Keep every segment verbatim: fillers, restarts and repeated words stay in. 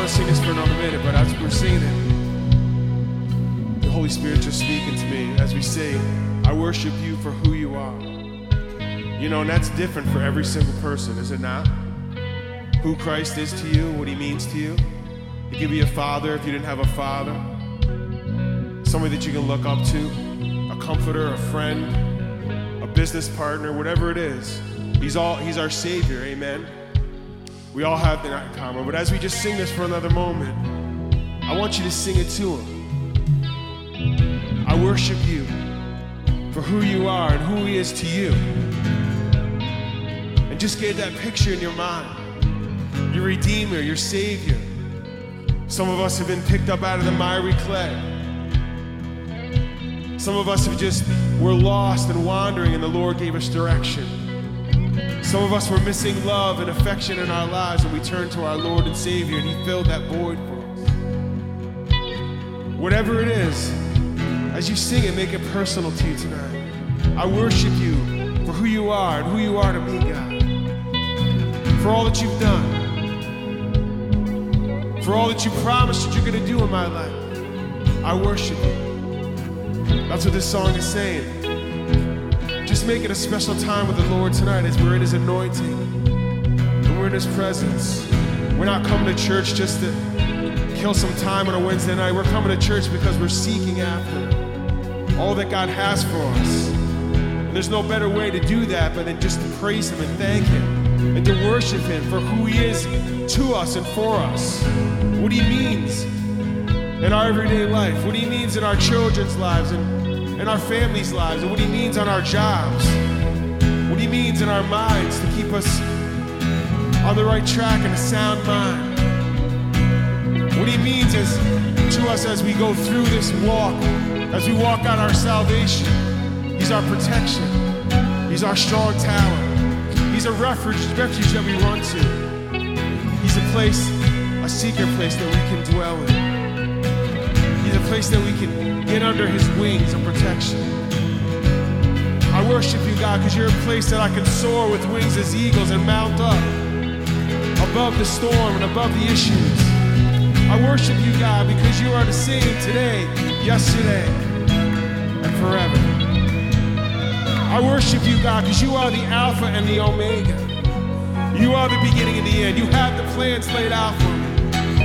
want to sing this for another minute, but as we're singing it, the Holy Spirit just speaking to me as we sing, I worship you for who you are. You know, and that's different for every single person, is it not? Who Christ is to you, what he means to you. He could be a father if you didn't have a father. Somebody that you can look up to, a comforter, a friend, a business partner, whatever it is. He's all, he's our Savior, amen? We all have that in common. But as we just sing this for another moment, I want you to sing it to him. I worship you for who you are and who he is to you. And just get that picture in your mind. Your Redeemer, your Savior. Some of us have been picked up out of the miry clay. Some of us have just, were lost and wandering, and the Lord gave us direction. Some of us were missing love and affection in our lives, and we turned to our Lord and Savior, and he filled that void for us. Whatever it is, as you sing it, make it personal to you tonight. I worship you for who you are and who you are to me, God. For all that you've done. For all that you promised that you're going to do in my life. I worship you. That's what this song is saying. Just make it a special time with the Lord tonight as we're in his anointing and we're in his presence. We're not coming to church just to kill some time on a Wednesday night. We're coming to church because we're seeking after all that God has for us. And there's no better way to do that but than just to praise him and thank him and to worship him for who he is to us and for us. What he means in our everyday life, what he means in our children's lives and in our families' lives, and what he means on our jobs, what he means in our minds to keep us on the right track and a sound mind, what he means is to us as we go through this walk, as we walk out our salvation. He's our protection. He's our strong tower. He's a refuge, refuge that we run to. He's a place, a secret place that we can dwell in. He's a place that we can get under his wings of protection. I worship you, God, because you're a place that I can soar with wings as eagles and mount up above the storm and above the issues. I worship you, God, because you are the same today, yesterday, and forever. I worship you, God, because you are the Alpha and the Omega. You are the beginning and the end. You have the plans laid out for me.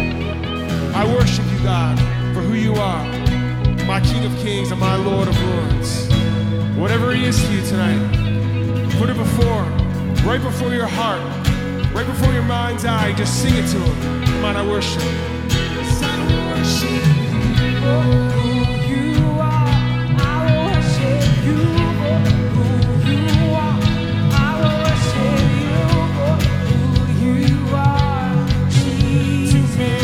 I worship you, God, for who you are, my King of Kings and my Lord of Lords. Whatever he is to you tonight, put it before him, right before your heart, right before your mind's eye. Just sing it to him. Come on, I worship. I worship you for who you are. I worship you for who you are. I worship you for who you are, Jesus.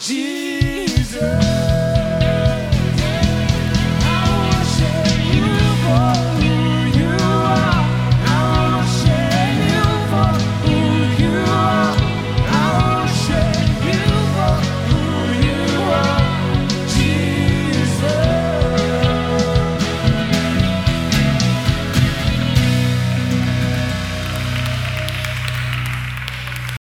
Jesus.